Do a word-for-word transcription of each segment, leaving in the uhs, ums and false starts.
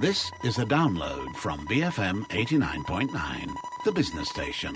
This is a download from B F M eighty-nine point nine, the business station.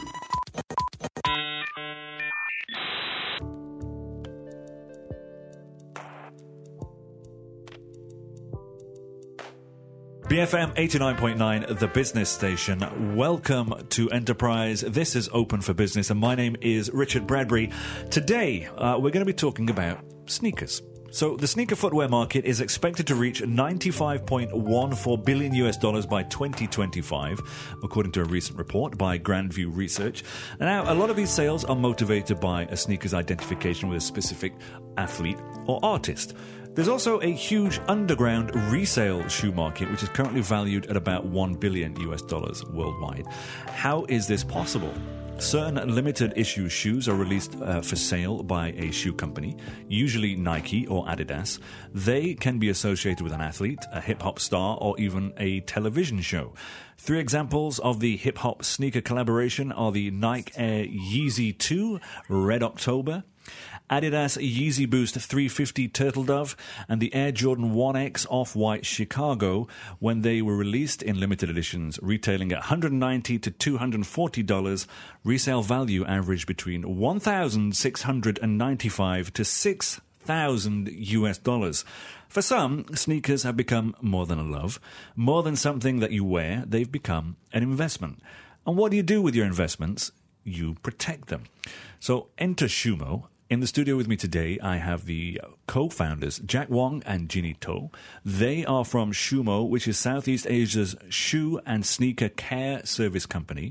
B F M eighty-nine point nine, the business station. Welcome to Enterprise. This is Open for Business, and my name is Richard Bradbury. Today, uh, we're going to be talking about sneakers. So the sneaker footwear market is expected to reach ninety-five point one four billion U S dollars by twenty twenty-five, according to a recent report by Grandview Research. Now, a lot of these sales are motivated by a sneaker's identification with a specific athlete or artist. There's also a huge underground resale shoe market, which is currently valued at about one billion U S dollars worldwide. How is this possible? Certain limited issue shoes are released uh, for sale by a shoe company, usually Nike or Adidas. They can be associated with an athlete, a hip-hop star, or even a television show. Three examples of the hip-hop sneaker collaboration are the Nike Air Yeezy two Red October, Adidas Yeezy Boost three fifty Turtle Dove, and the Air Jordan one X Off-White Chicago, when they were released in limited editions, retailing at one hundred ninety to two hundred forty dollars. Resale value averaged between one thousand six hundred ninety-five to six thousand U S dollars. For some, sneakers have become more than a love, more than something that you wear. They've become an investment. And what do you do with your investments? You protect them. So enter Shumo. In the studio with me today, I have the co-founders, Jack Wong and Ginny To. They are from Shumo, which is Southeast Asia's shoe and sneaker care service company.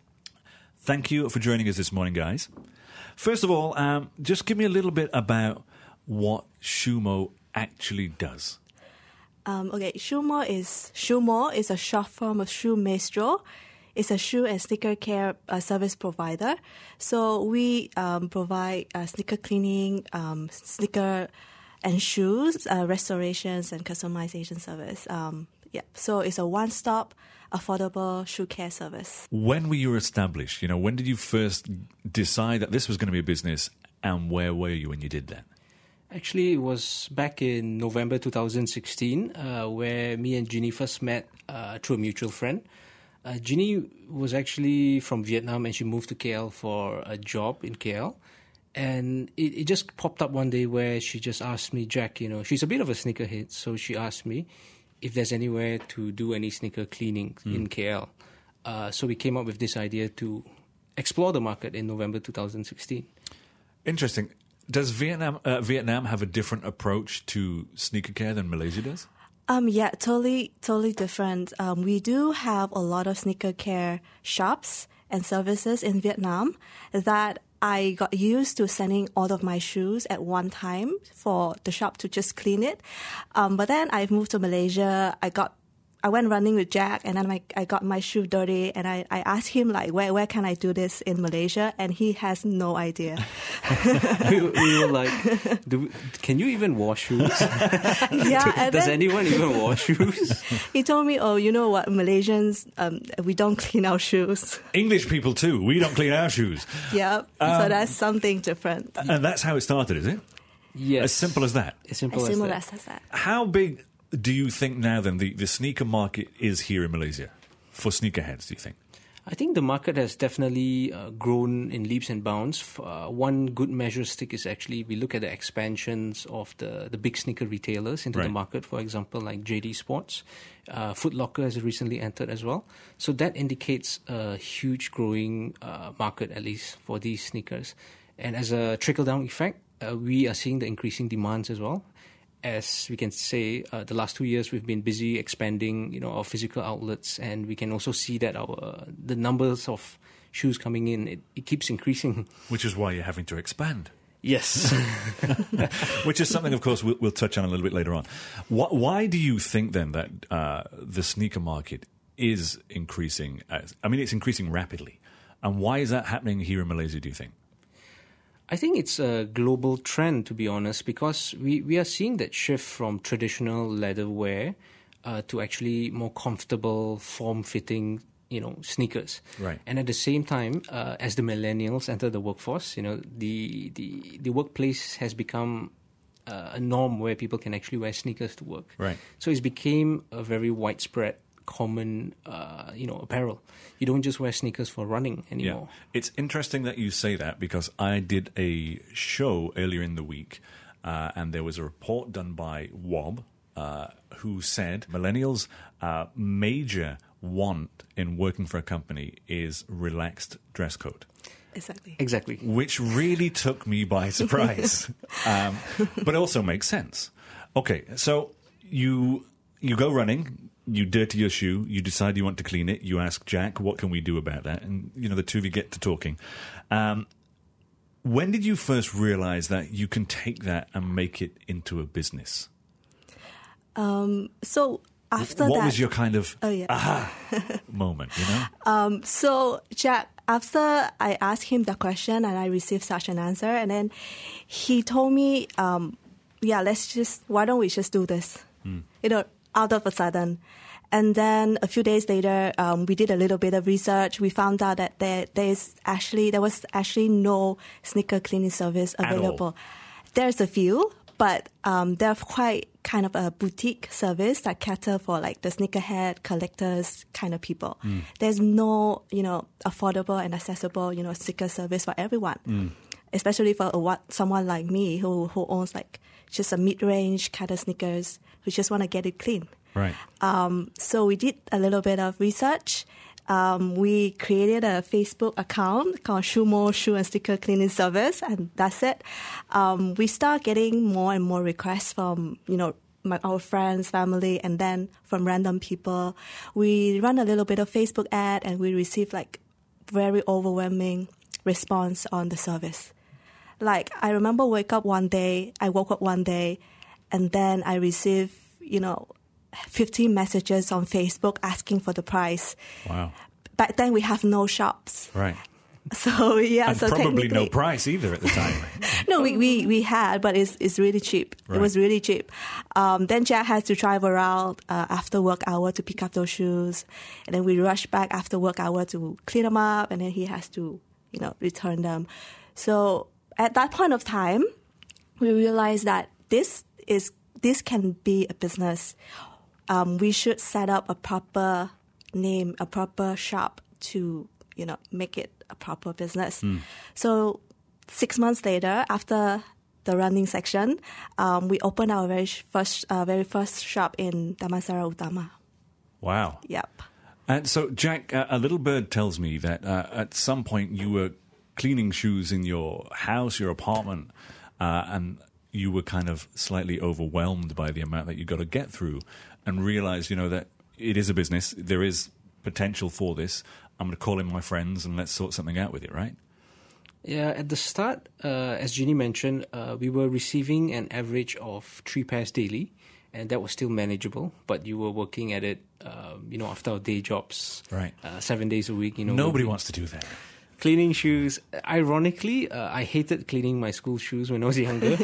Thank you for joining us this morning, guys. First of all, um, just give me a little bit about what Shumo actually does. Um, okay, Shumo is Shumo is a short form of Shoe Maestro. It's a shoe and sneaker care uh, service provider. So we um, provide uh, sneaker cleaning, um, sneaker and shoes, uh, restorations, and customization service. Um, yeah, so it's a one-stop, affordable shoe care service. When were you established? You know, when did you first decide that this was going to be a business, and where were you when you did that? Actually, it was back in November two thousand sixteen, uh, where me and Ginny first met uh, through a mutual friend. Uh, Ginny was actually from Vietnam, and she moved to K L for a job in K L. And it, it just popped up one day where she just asked me, Jack, you know, she's a bit of a sneakerhead, so she asked me if there's anywhere to do any sneaker cleaning mm. in K L. Uh, so we came up with this idea to explore the market in November two thousand sixteen. Interesting. Does Vietnam uh, Vietnam have a different approach to sneaker care than Malaysia does? Um, yeah, totally, totally different. Um, we do have a lot of sneaker care shops and services in Vietnam that I got used to sending all of my shoes at one time for the shop to just clean it. Um, but then I moved to Malaysia. I got I went running with Jack, and then I, I got my shoe dirty, and I, I asked him, like, where where can I do this in Malaysia? And he has no idea. we, we were like, do, can you even wash shoes? Yeah. And Does then, anyone even wash shoes? He told me, oh, you know what, Malaysians, um, we don't clean our shoes. English people too, we don't clean our shoes. Yeah, um, so that's something different. And that's how it started, is it? Yes. As simple as that? As simple as, as, simple that. as that. How big do you think now, then, the, the sneaker market is here in Malaysia for sneakerheads, do you think? I think the market has definitely uh, grown in leaps and bounds. Uh, one good measure stick is actually, we look at the expansions of the, the big sneaker retailers into right. the market, for example, like J D Sports. Uh, Foot Locker has recently entered as well. So that indicates a huge growing uh, market, at least, for these sneakers. And as a trickle-down effect, uh, we are seeing the increasing demands as well. As we can say, uh, the last two years we've been busy expanding, you know, our physical outlets, and we can also see that our uh, the numbers of shoes coming in, it, it keeps increasing. Which is why you're having to expand. Yes. Which is something, of course, we'll, we'll touch on a little bit later on. Why, why do you think, then, that uh, the sneaker market is increasing? As, I mean, it's increasing rapidly. And why is that happening here in Malaysia, do you think? I think it's a global trend, to be honest, because we, we are seeing that shift from traditional leather wear uh, to actually more comfortable, form-fitting, you know, sneakers. Right. And at the same time, uh, as the millennials enter the workforce, you know, the, the, the workplace has become uh, a norm where people can actually wear sneakers to work. Right. So it became a very widespread, common, uh, you know, apparel. You don't just wear sneakers for running anymore. Yeah. It's interesting that you say that because I did a show earlier in the week uh, and there was a report done by W O B uh, who said millennials' uh, major want in working for a company is relaxed dress code. Exactly. Exactly. Which really took me by surprise, um, but also makes sense. Okay, so you you go running, you dirty your shoe, you decide you want to clean it, you ask Jack, what can we do about that? And, you know, the two of you get to talking. Um, when did you first realize that you can take that and make it into a business? Um, so after what that... What was your kind of oh, yeah. aha moment, you know? Um, so, Jack, after I asked him the question and I received such an answer, and then he told me, um, yeah, let's just, why don't we just do this? Mm. You know, out of a sudden. And then a few days later, um, we did a little bit of research. We found out that there, there's actually, there was actually no sneaker cleaning service available. There's a few, but um, they're quite kind of a boutique service that cater for like the sneakerhead collectors kind of people. Mm. There's no, you know, affordable and accessible, you know, sneaker service for everyone, mm. especially for a, what, someone like me who, who owns like just a mid-range kind of sneakers who just want to get it clean. Right. Um, so we did a little bit of research. Um, we created a Facebook account called Shoemo Shoe and Sneaker Cleaning Service, and that's it. Um, we start getting more and more requests from, you know, my, our friends, family, and then from random people. We run a little bit of Facebook ad, and we receive like very overwhelming response on the service. Like, I remember wake up one day, I woke up one day, and then I received, you know, fifteen messages on Facebook asking for the price. Wow. Back then we have no shops. Right. So yeah, and so probably no price either at the time. no, we, we, we had, but it's it's really cheap. Right. It was really cheap. Um, then Jack had to drive around uh, after work hour to pick up those shoes, and then we rush back after work hour to clean them up, and then he has to, you know, return them. So at that point of time, we realized that this is this can be a business. Um, we should set up a proper name, a proper shop to, you know, make it a proper business. Mm. So six months later, after the running section, um, we opened our very first, uh, very first shop in Damansara Utama. Wow. Yep. And so, Jack, uh, a little bird tells me that uh, at some point you were cleaning shoes in your house, your apartment, uh, and you were kind of slightly overwhelmed by the amount that you got to get through, and realized, you know, that it is a business. There is potential for this. I'm going to call in my friends and let's sort something out with it, right? Yeah, at the start, uh, as Ginny mentioned, uh, we were receiving an average of three pairs daily, and that was still manageable. But you were working at it, uh, you know, after our day jobs, right? Uh, seven days a week. You know, nobody wants to do that. Cleaning shoes. Ironically, uh, I hated cleaning my school shoes when I was younger.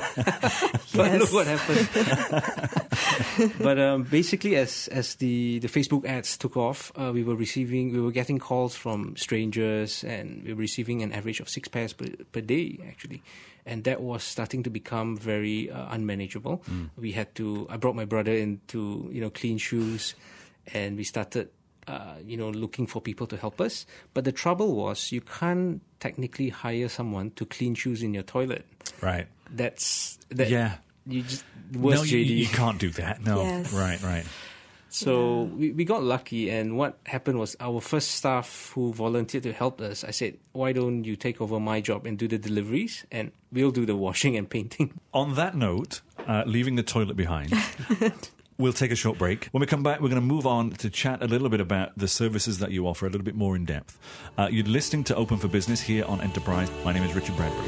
But look what happened. But um, basically, as as the, the Facebook ads took off, uh, we were receiving, we were getting calls from strangers, and we were receiving an average of six pairs per, per day, actually. And that was starting to become very uh, unmanageable. Mm. We had to. I brought my brother in to, you know, clean shoes, and we started. Uh, you know, looking for people to help us. But the trouble was you can't technically hire someone to clean shoes in your toilet. Right. That's... That, yeah. You just... Worst no, you, you, you can't do that. No. Yes. Right, right. So yeah. we, we got lucky, and what happened was our first staff who volunteered to help us, I said, why don't you take over my job and do the deliveries, and we'll do the washing and painting. On that note, uh, leaving the toilet behind... We'll take a short break. When we come back, we're going to move on to chat a little bit about the services that you offer, a little bit more in depth. Uh, you're listening to Open for Business here on Enterprise. My name is Richard Bradbury.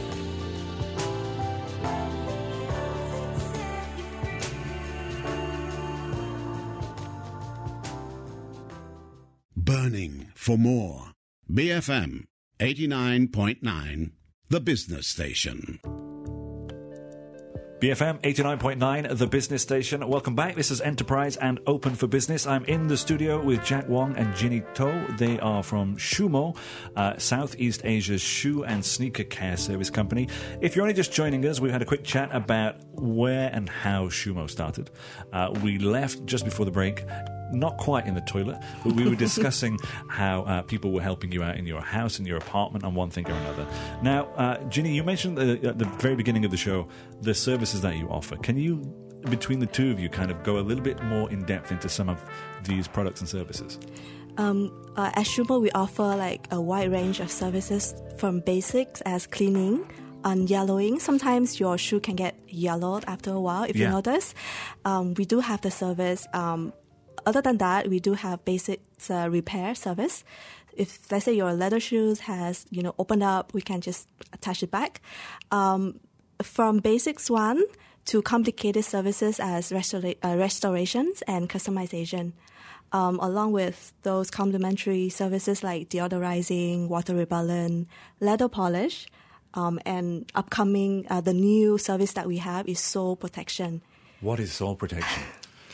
Burning for more. B F M eighty-nine point nine, the business station. B F M eighty-nine point nine, the business station. Welcome back. This is Enterprise and Open for Business. I'm in the studio with Jack Wong and Ginny To. They are from Shumo, uh, Southeast Asia's shoe and sneaker care service company. If you're only just joining us, we've had a quick chat about where and how Shumo started. Uh, we left just before the break. Not quite in the toilet, but we were discussing how uh, people were helping you out in your house, in your apartment, on one thing or another. Now, uh, Ginny, you mentioned the, at the very beginning of the show the services that you offer. Can you, between the two of you, kind of go a little bit more in depth into some of these products and services? Um, uh, at Shumo, we offer like a wide range of services from basics as cleaning, unyellowing. Sometimes your shoe can get yellowed after a while, if Yeah. you notice. Um, we do have the service. Um, Other than that, we do have basic uh, repair service. If, let's say, your leather shoes has, you know, opened up, we can just attach it back. Um, from basics one to complicated services as restora- uh, restorations and customization, um, along with those complementary services like deodorizing, water repellent, leather polish, um, and upcoming, uh, the new service that we have is sole protection. What is sole protection?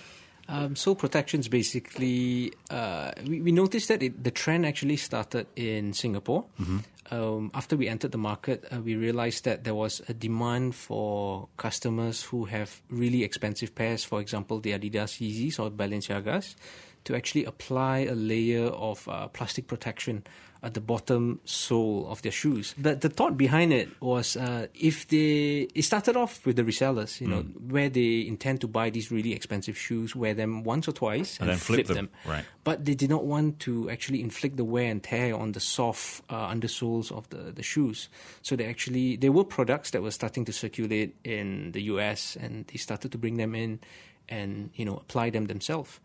Um, sole protection is basically, uh, we, we noticed that it, the trend actually started in Singapore. Mm-hmm. Um, after we entered the market, uh, we realized that there was a demand for customers who have really expensive pairs, for example, the Adidas Yeezys or Balenciagas, to actually apply a layer of uh, plastic protection at the bottom sole of their shoes. The, the thought behind it was uh, if they... It started off with the resellers, you know, mm. where they intend to buy these really expensive shoes, wear them once or twice, and, and, then flip, flip them. them. Right. But they did not want to actually inflict the wear and tear on the soft uh, undersoles of the, the shoes. So they actually... There were products that were starting to circulate in the U S, and they started to bring them in and, you know, apply them themselves.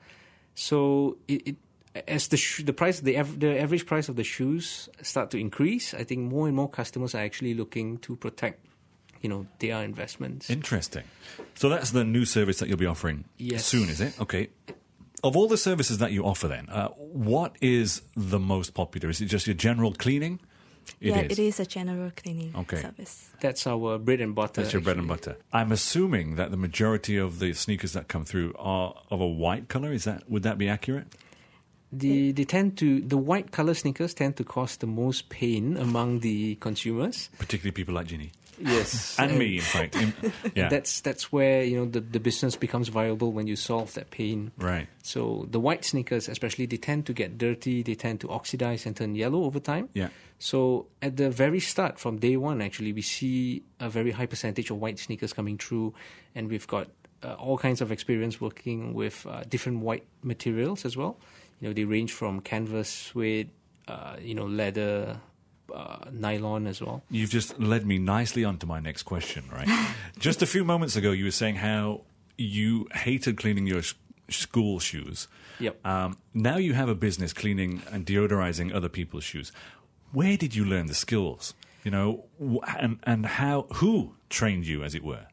So it, it as the sh- the price the av- the average price of the shoes start to increase, I think more and more customers are actually looking to protect, you know, their investments. Interesting. So that's the new service that you'll be offering Yes. soon, is it? Okay. Of all the services that you offer, then, uh, what is the most popular? Is it just your general cleaning? It yeah, is. it is a general cleaning Okay. service. That's our bread and butter. That's your bread and actually. butter. I'm assuming that the majority of the sneakers that come through are of a white color. Is that would that be accurate? The, they tend to the white color sneakers tend to cause the most pain among the consumers. Particularly people like Ginny. Yes, And me, in fact. In- yeah. That's that's where, you know, the, the business becomes viable when you solve that pain. Right. So the white sneakers, especially, they tend to get dirty. They tend to oxidize and turn yellow over time. Yeah. So at the very start, from day one, actually, we see a very high percentage of white sneakers coming through, and we've got uh, all kinds of experience working with uh, different white materials as well. You know, they range from canvas, suede, uh, you know, leather, uh, nylon as well. You've just led me nicely on to my next question, right? Just a few moments ago, you were saying how you hated cleaning your sh- school shoes. Yep. Um, now you have a business cleaning and deodorizing other people's shoes. Where did you learn the skills? You know, wh- and and how? Who trained you, as it were?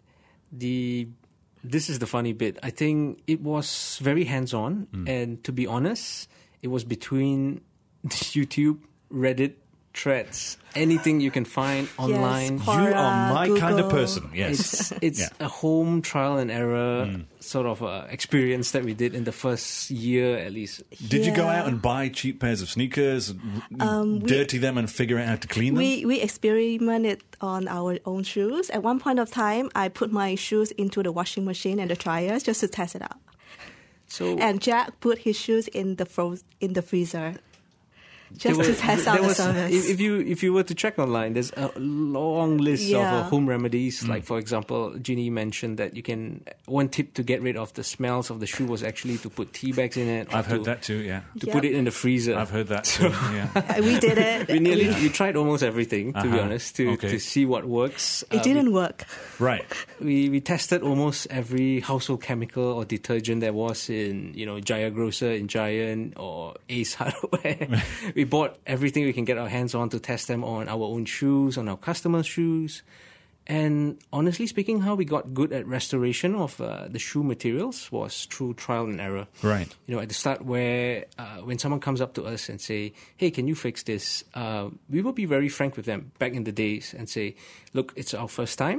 The this is the funny bit. I think it was very hands-on, Mm. and to be honest, it was between YouTube, Reddit, threads, anything you can find online. Yes, You are my Quora, kind of Google. person. Yes. It's it's Yeah. a home trial and error sort of uh, experience that we did in the first year at least. Did you go Yeah. out and buy cheap pairs of sneakers, r- Um, we- dirty them, and figure out how to clean them? We we experimented on our own shoes. At one point of time, I put my shoes into the washing machine and the dryers just to test it out. So And Jack put his shoes in the fro- in the freezer just there to was- test there out the was- service. If, if you if you were to check online, there's a long list of uh, Yeah. home remedies. Mm. Like, for example, Ginny mentioned that you can one tip to get rid of the smells of the shoe was actually to put tea bags in it. or I've heard to, that too. Yeah, To Yep. put it in the freezer. I've heard that too. Yeah. Uh, we did it. we nearly we tried almost everything, to be Uh-huh. honest, to, Okay. to see what works. It Uh, didn't work. Right. We we tested almost every household chemical or detergent there was in, you know, Jaya Grocer, in Giant, or Ace Hardware. We bought everything we can get our hands on to test them on our own shoes, on our customers' shoes. And honestly speaking, how we got good at restoration of uh, the shoe materials was through trial and error. Right. You know, at the start, where uh, when someone comes up to us and say, "Hey, can you fix this?" Uh, we will be very frank with them back in the days and say, "Look, it's our first time.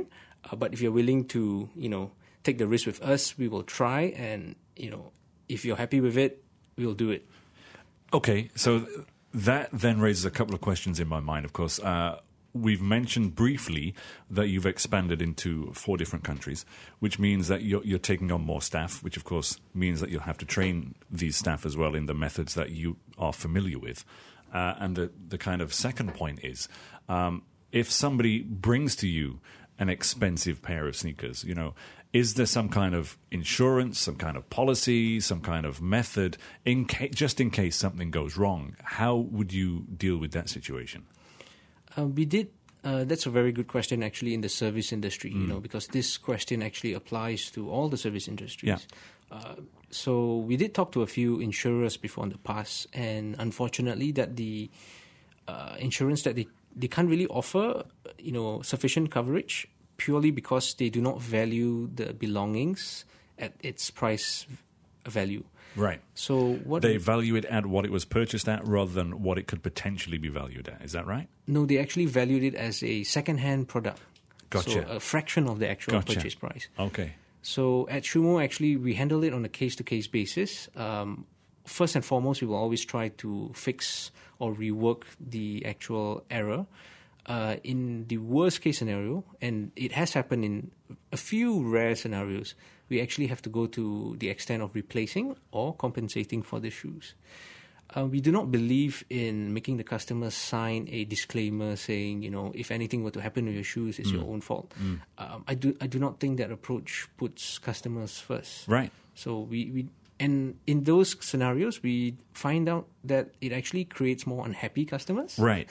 Uh, but if you're willing to, you know, take the risk with us, we will try. And, you know, if you're happy with it, we'll do it. Okay, so that then raises a couple of questions in my mind, of course. Uh, we've mentioned briefly that you've expanded into four different countries, which means that you're, you're taking on more staff, which of course means that you'll have to train these staff as well in the methods that you are familiar with. Uh, and the, the kind of second point is, um, if somebody brings to you an expensive pair of sneakers, you know, is there some kind of insurance, some kind of policy, some kind of method, in ca- just in case something goes wrong? How would you deal with that situation? Uh, we did. Uh, that's a very good question, actually, in the service industry. Mm. You know, because this question actually applies to all the service industries. Yeah. Uh, so we did talk to a few insurers before in the past, and unfortunately, that the uh, insurance that they they can't really offer, you know, sufficient coverage purely because they do not value the belongings at its price value. Right. So what they value it at what it was purchased at rather than what it could potentially be valued at. Is that right? No, they actually valued it as a second-hand product. Gotcha. So a fraction of the actual Gotcha. purchase price. Okay. So at Shumo, actually, we handle it on a case-to-case basis. Um, first and foremost, we will always try to fix or rework the actual error. Uh, in the worst-case scenario, and it has happened in a few rare scenarios, we actually have to go to the extent of replacing or compensating for the shoes. Uh, we do not believe in making the customer sign a disclaimer saying, you know, if anything were to happen to your shoes, it's mm. your own fault. Mm. Um, I do I do not think that approach puts customers first. Right. So we, we and in those scenarios, we find out that it actually creates more unhappy customers. Right.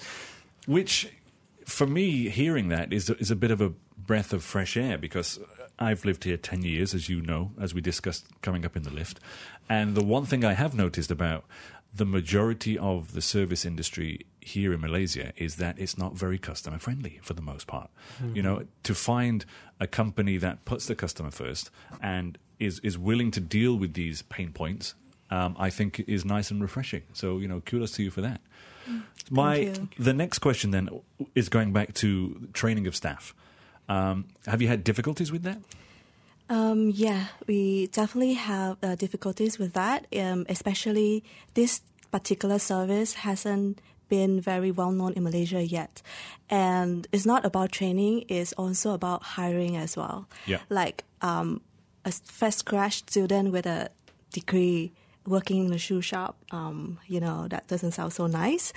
Which, for me, hearing that is is a bit of a breath of fresh air, because I've lived here ten years, as you know, as we discussed coming up in the lift. And the one thing I have noticed about the majority of the service industry here in Malaysia is that it's not very customer friendly for the most part. Mm-hmm. You know, to find a company that puts the customer first and is, is willing to deal with these pain points, um, I think is nice and refreshing. So, you know, kudos to you for that. Thank My you. The next question then is going back to training of staff. Um, have you had difficulties with that? Um, yeah, we definitely have uh, difficulties with that, um, especially this particular service hasn't been very well known in Malaysia yet. And it's not about training, it's also about hiring as well. Yeah. Like um, a fresh grad student with a degree working in a shoe shop, um, you know, that doesn't sound so nice.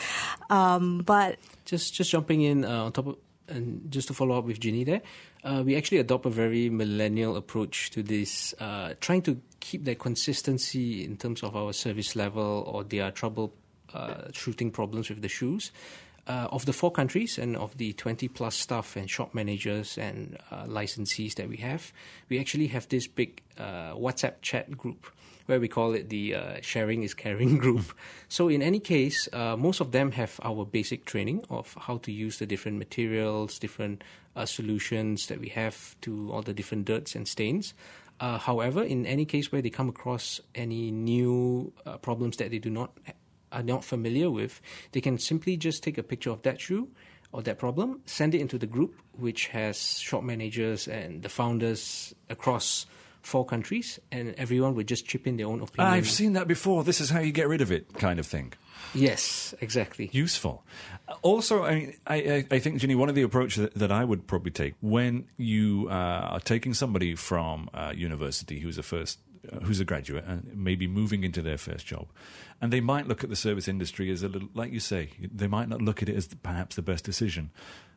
Um, but just just jumping in uh, on top of, and just to follow up with Ginny there, uh, we actually adopt a very millennial approach to this, uh, trying to keep that consistency in terms of our service level or their trouble uh, shooting problems with the shoes. Uh, of the four countries and of the twenty plus staff and shop managers and uh, licensees that we have, we actually have this big uh, WhatsApp chat group where we call it the uh, sharing is caring group. So in any case, uh, most of them have our basic training of how to use the different materials, different uh, solutions that we have to all the different dirts and stains. Uh, however, in any case where they come across any new uh, problems that they do not are not familiar with, they can simply just take a picture of that shoe or that problem, send it into the group, which has shop managers and the founders across four countries, and everyone would just chip in their own opinion. I've seen that before. This is how you get rid of it, kind of thing. Yes, exactly. Useful. Also, I mean, I, I, I think, Ginny, one of the approaches that, that I would probably take when you uh, are taking somebody from uh, university who's a first, uh, who's a graduate, and maybe moving into their first job, and they might look at the service industry as a little, like you say, they might not look at it as perhaps the best decision.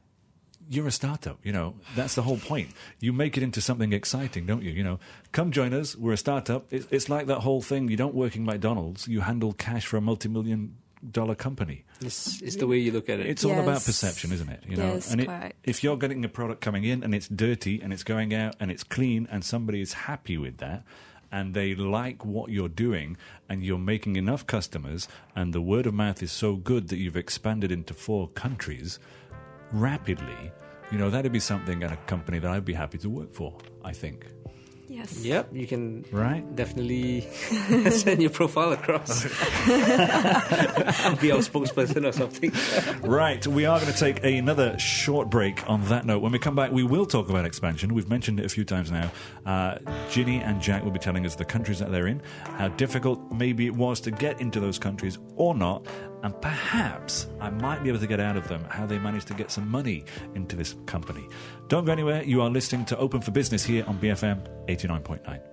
You're a startup, you know, that's the whole point. You make it into something exciting, don't you? You know, come join us, we're a startup. It's, it's like that whole thing, you don't work in McDonald's, you handle cash for a multi-million dollar company. It's, it's the way you look at it. It's yes. all about perception, isn't it? You know, yes, and it, correct. if you're getting a product coming in and it's dirty and it's going out and it's clean and somebody is happy with that, and they like what you're doing, and you're making enough customers, and the word of mouth is so good that you've expanded into four countries rapidly, you know, that'd be something and a company that I'd be happy to work for, I think. Yes. Yep, you can Right. definitely send your profile across. I'll be our spokesperson or something. Right, we are going to take another short break on that note. When we come back, we will talk about expansion. We've mentioned it a few times now. Uh, Ginny and Jack will be telling us the countries that they're in, how difficult maybe it was to get into those countries or not, and perhaps I might be able to get out of them how they managed to get some money into this company. Don't go anywhere. You are listening to Open for Business here on B F M eighty-nine point nine.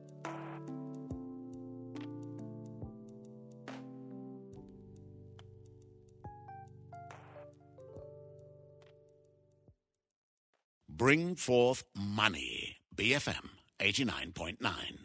Bring forth money. B F M eighty-nine point nine.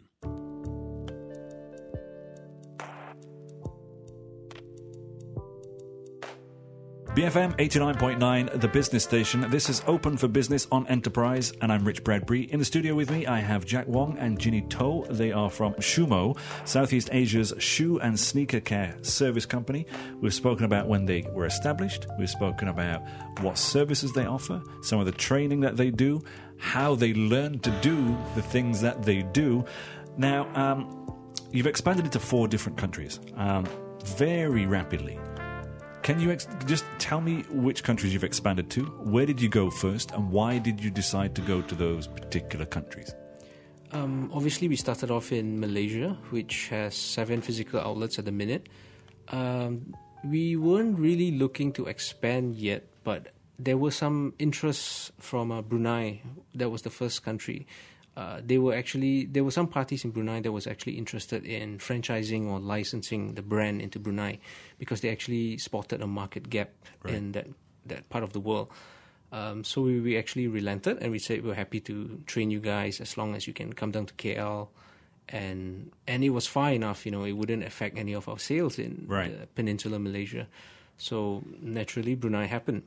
B F M eighty-nine point nine, the business station. This is Open for Business on Enterprise, and I'm Rich Bradbury. In the studio with me, I have Jack Wong and Ginny To. They are from Shumo, Southeast Asia's shoe and sneaker care service company. We've spoken about when they were established. We've spoken about what services they offer, some of the training that they do, how they learn to do the things that they do. Now, um, you've expanded into four different countries um, very rapidly. Can you ex- just tell me which countries you've expanded to? Where did you go first, and why did you decide to go to those particular countries? Um, obviously, we started off in Malaysia, which has seven physical outlets at the minute. Um, we weren't really looking to expand yet, but there was some interest from uh, Brunei. That was the first country. Uh, they were actually there were some parties in Brunei that was actually interested in franchising or licensing the brand into Brunei because they actually spotted a market gap Right. in that, that part of the world. Um, so we, we actually relented and we said we're happy to train you guys as long as you can come down to K L, and and it was far enough. You know, it wouldn't affect any of our sales in Right. the Peninsular Malaysia. So naturally, Brunei happened.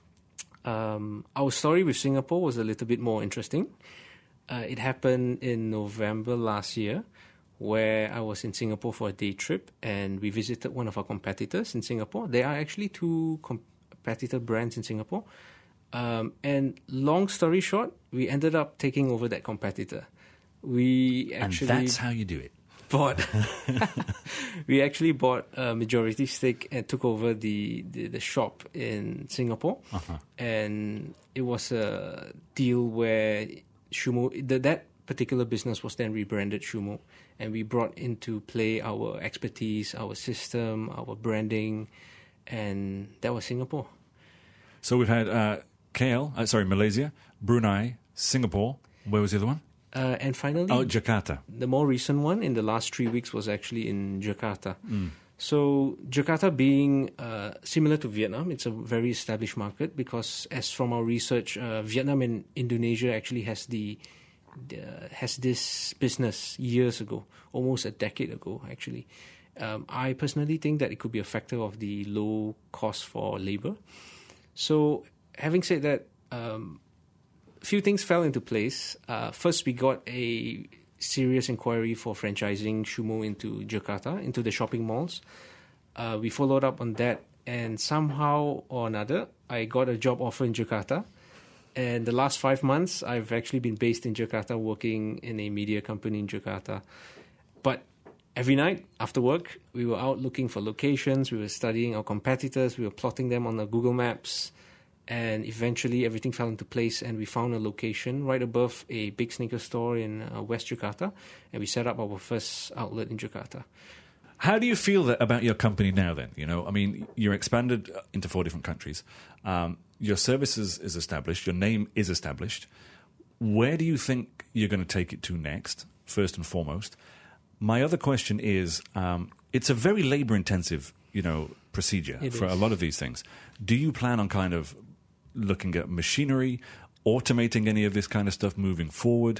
Um, our story with Singapore was a little bit more interesting. Uh, it happened in November last year, where I was in Singapore for a day trip, and we visited one of our competitors in Singapore. There are actually two competitor brands in Singapore. Um, and long story short, we ended up taking over that competitor. We actually and that's how you do it. bought. we actually bought a majority stake and took over the, the, the shop in Singapore, Uh-huh. and it was a deal where Shumo, the, that particular business was then rebranded Shumo, and we brought into play our expertise, our system, our branding, and that was Singapore. So we've had uh, K L, uh, sorry, Malaysia, Brunei, Singapore. Where was the other one? Uh, and finally, Oh, Jakarta. the more recent one in the last three weeks was actually in Jakarta. Mm. So Jakarta being uh, similar to Vietnam, it's a very established market because, as from our research, uh, Vietnam and Indonesia actually has the, the has this business years ago, almost a decade ago, actually. Um, I personally think that it could be a factor of the low cost for labor. So, having said that, um, a few things fell into place. Uh, first, we got a serious inquiry for franchising Shumo into Jakarta, into the shopping malls. Uh, we followed up on that, and somehow or another, I got a job offer in Jakarta. And the last five months, I've actually been based in Jakarta, working in a media company in Jakarta. But every night after work, we were out looking for locations, we were studying our competitors, we were plotting them on the Google Maps, and eventually everything fell into place, and we found a location right above a big sneaker store in uh, West Jakarta, and we set up our first outlet in Jakarta. How do you feel that about your company now then? You know, I mean, you're expanded into four different countries. Um, your services is established. Your name is established. Where do you think you're going to take it to next, first and foremost? My other question is, um, it's a very labor-intensive, you know, procedure It for is. a lot of these things. Do you plan on kind of looking at machinery, automating any of this kind of stuff moving forward?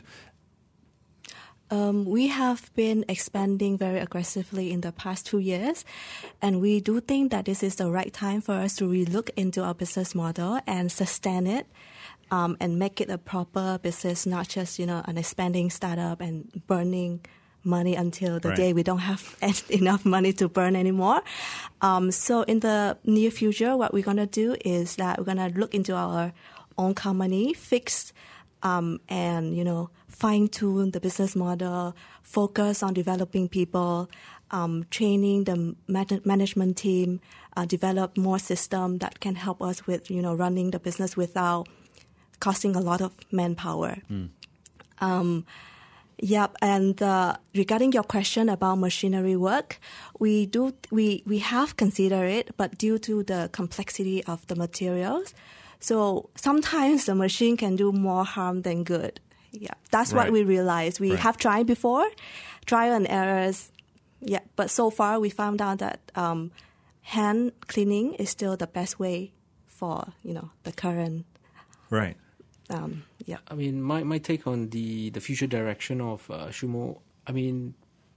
Um, we have been expanding very aggressively in the past two years, and we do think that this is the right time for us to relook into our business model and sustain it, um, and make it a proper business, not just, you know, an expanding startup and burning money until the Right. day we don't have enough money to burn anymore. Um, so in the near future, what we're going to do is that we're going to look into our own company, fix um, and, you know, fine-tune the business model, focus on developing people, um, training the man- management team, uh, develop more system that can help us with, you know, running the business without costing a lot of manpower. Mm. Um, Yep, and uh, regarding your question about machinery work, we do we we have considered it, but due to the complexity of the materials, so sometimes the machine can do more harm than good. Yeah, that's Right. what we realized. We Right. have tried before, trial and errors. Yeah, but so far we found out that um, hand cleaning is still the best way for, you know, the current. Right. Um, yeah. I mean, my, my take on the, the future direction of uh, Shumo, I mean,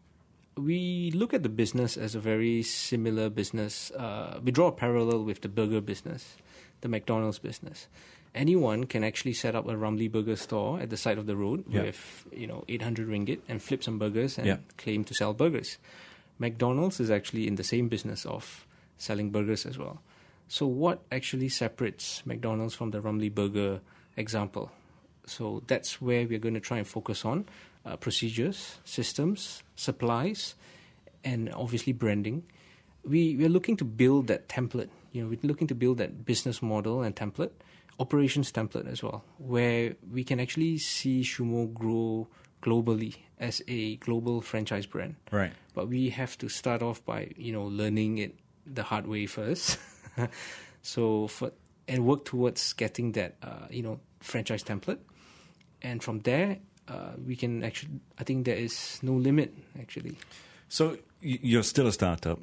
we look at the business as a very similar business. Uh, we draw a parallel with the burger business, the McDonald's business. Anyone can actually set up a Ramly Burger store at the side of the road Yeah. with, you know, eight hundred ringgit and flip some burgers and Yeah. claim to sell burgers. McDonald's is actually in the same business of selling burgers as well. So what actually separates McDonald's from the Ramly Burger example? So that's where we're going to try and focus on uh, procedures, systems, supplies, and obviously branding. We we're looking to build that template. You know, we're looking to build that business model and template, operations template as well, where we can actually see Shumo grow globally as a global franchise brand. Right. But we have to start off by, you know, learning it the hard way first. So for and work towards getting that, uh, you know, franchise template. And from there, uh, we can actually, I think there is no limit, actually. So y- you're still a startup.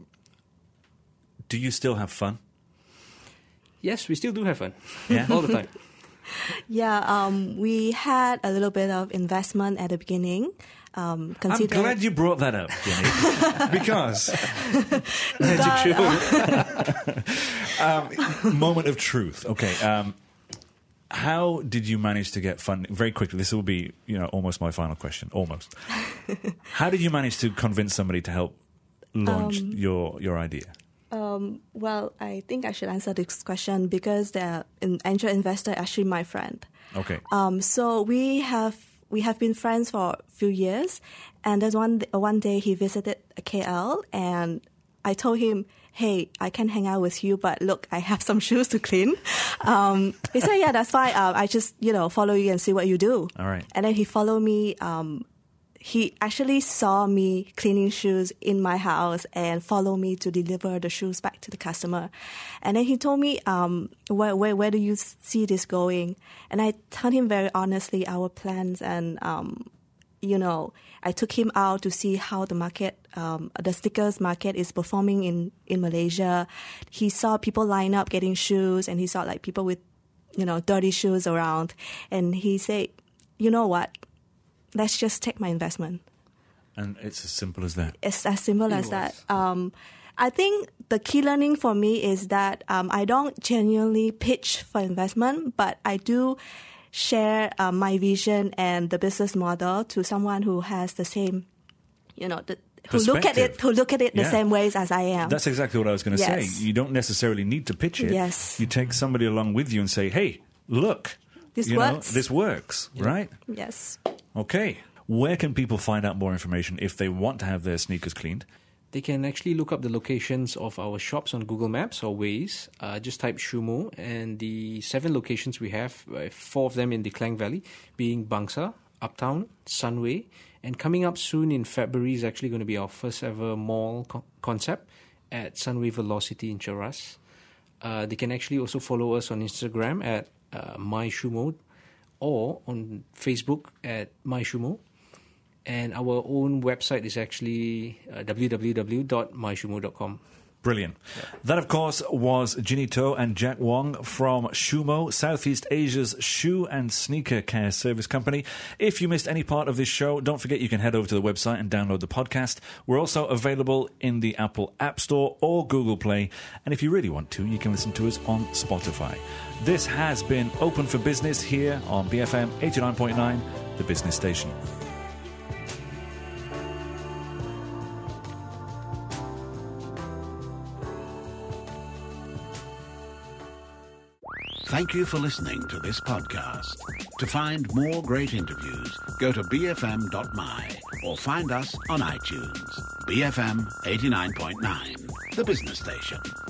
Do you still have fun? Yes, we still do have fun. Yeah. All the time. Yeah, um, we had a little bit of investment at the beginning. Um, I'm consider- glad you brought that up, Jenny, because um, moment of truth. Okay, um, how did you manage to get funding? Very quickly, this will be, you know, almost my final question. Almost. How did you manage to convince somebody to help launch Um, your your idea? Um, well, I think I should answer this question because the in- angel investor is actually my friend. Okay. Um, so we have we have been friends for a few years, and there's one one day he visited K L, and I told him, "Hey, I can hang out with you, but look, I have some shoes to clean." Um, he said, "Yeah, that's fine. Um, I just you know follow you and see what you do." All right. And then he followed me. Um, he actually saw me cleaning shoes in my house and followed me to deliver the shoes back to the customer. And then he told me, um, where, where, where do you see this going? And I told him very honestly our plans. And, um, you know, I took him out to see how the market, um, the sneakers market is performing in, in Malaysia. He saw people line up getting shoes, and he saw like people with, you know, dirty shoes around. And he said, you know what? Let's just take my investment. And it's as simple as that. It's as simple It as was. that. Um, I think the key learning for me is that um, I don't genuinely pitch for investment, but I do share uh, my vision and the business model to someone who has the same, you know, the, who look at it, Perspective. who look at it the Yeah. same ways as I am. That's exactly what I was going to Yes. say. You don't necessarily need to pitch it. Yes. You take somebody along with you and say, hey, look. This you know, works. this works, right? Yes. Okay. Where can people find out more information if they want to have their sneakers cleaned? They can actually look up the locations of our shops on Google Maps or Waze. Uh, just type Shumo, and the seven locations we have, uh, four of them in the Klang Valley, being Bangsa, Uptown, Sunway, and coming up soon in February is actually going to be our first ever mall co- concept at Sunway Velocity in Cheras. Uh, they can actually also follow us on Instagram at uh, MyShumo or on Facebook at MyShumo. And our own website is actually uh, w w w dot my shumo dot com. Brilliant. That, of course, was Ginny To and Jack Wong from Shumo, Southeast Asia's shoe and sneaker care service company. If you missed any part of this show, don't forget you can head over to the website and download the podcast. We're also available in the Apple App Store or Google Play. And if you really want to, you can listen to us on Spotify. This has been Open for Business here on B F M eighty-nine point nine, the business station. Thank you for listening to this podcast. To find more great interviews, go to b f m dot m y or find us on iTunes. B F M eighty-nine point nine, the business station.